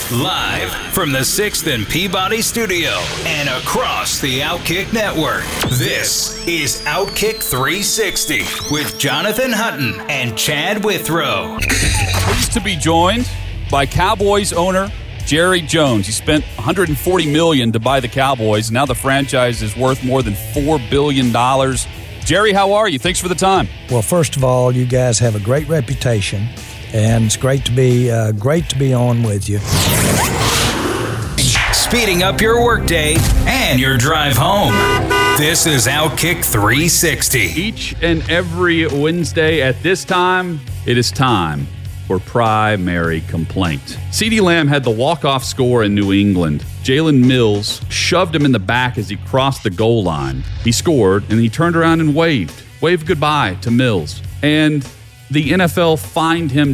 Live from the 6th and Peabody Studio and across the Outkick Network, this is Outkick 360 with Jonathan Hutton and Chad Withrow. Pleased to be joined by Cowboys owner Jerry Jones. He spent $140 million to buy the Cowboys. Now the franchise is worth more than $4 billion. Jerry, how are you? Thanks for the time. Well, first of all, you guys have a great reputation, and it's great to be on with you. Speeding up your workday and your drive home. This is Outkick 360. Each and every Wednesday at this time, it is time for Primary Complaint. CeeDee Lamb had the walk-off score in New England. Jalen Mills shoved him in the back as he crossed the goal line. He scored, and he turned around and waved goodbye to Mills. And the NFL fined him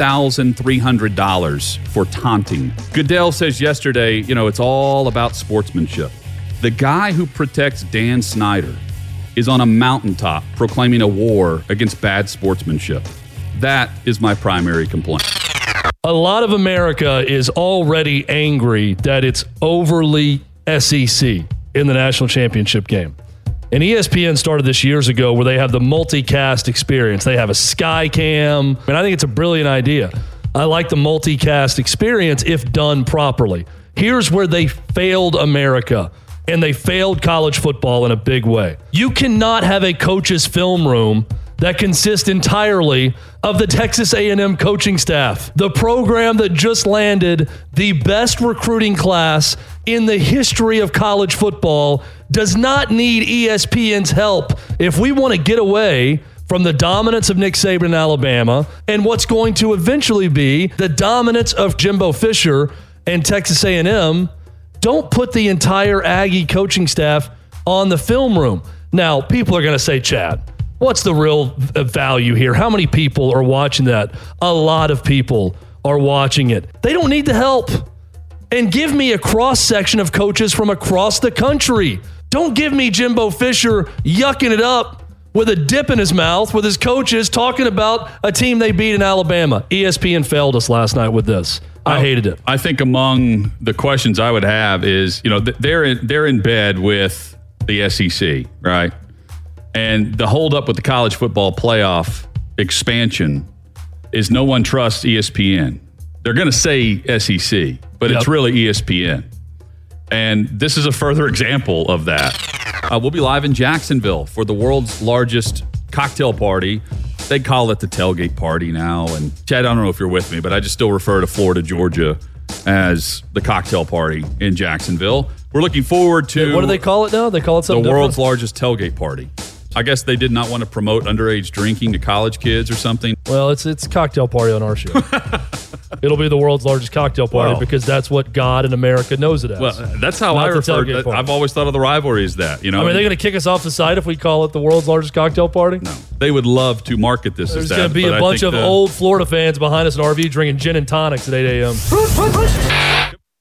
$10,300 for taunting. Goodell says yesterday, it's all about sportsmanship. The guy who protects Dan Snyder is on a mountaintop proclaiming a war against bad sportsmanship. That is my primary complaint. A lot of America is already angry that it's overly SEC in the national championship game. And ESPN started this years ago where they have the multicast experience. They have a sky cam. And I think it's a brilliant idea. I like the multicast experience if done properly. Here's where they failed America. And they failed college football in a big way. You cannot have a coach's film room that consists entirely of the Texas A&M coaching staff, the program that just landed the best recruiting class in the history of college football, does not need ESPN's help if we want to get away from the dominance of Nick Saban in Alabama and what's going to eventually be the dominance of Jimbo Fisher and Texas A&M. Don't put the entire Aggie coaching staff on the film room. Now, people are going to say, Chad, what's the real value here? How many people are watching that? A lot of people are watching it. They don't need the help. And give me a cross-section of coaches from across the country. Don't give me Jimbo Fisher yucking it up with a dip in his mouth with his coaches talking about a team they beat in Alabama. ESPN failed us last night with this. I hated it. I think among the questions I would have is, they're in bed with the SEC, right? And the holdup with the college football playoff expansion is no one trusts ESPN. They're going to say SEC, but It's really ESPN. And this is a further example of that. We'll be live in Jacksonville for the world's largest cocktail party. They call it the tailgate party now. And Chad, I don't know if you're with me, but I just still refer to Florida, Georgia as the cocktail party in Jacksonville. We're looking forward to... What do they call it now? They call it something the different? world's largest tailgate party. I guess they did not want to promote underage drinking to college kids or something. Well, it's a cocktail party on our show. It'll be the world's largest cocktail party because that's what God in America knows it as. Well, that's how I refer to it. I've always thought of the rivalry as that. Are they going to kick us off the site if we call it the world's largest cocktail party? No. They would love to market this as that. There's going to be a bunch of old Florida fans behind us in RV drinking gin and tonics at 8 a.m.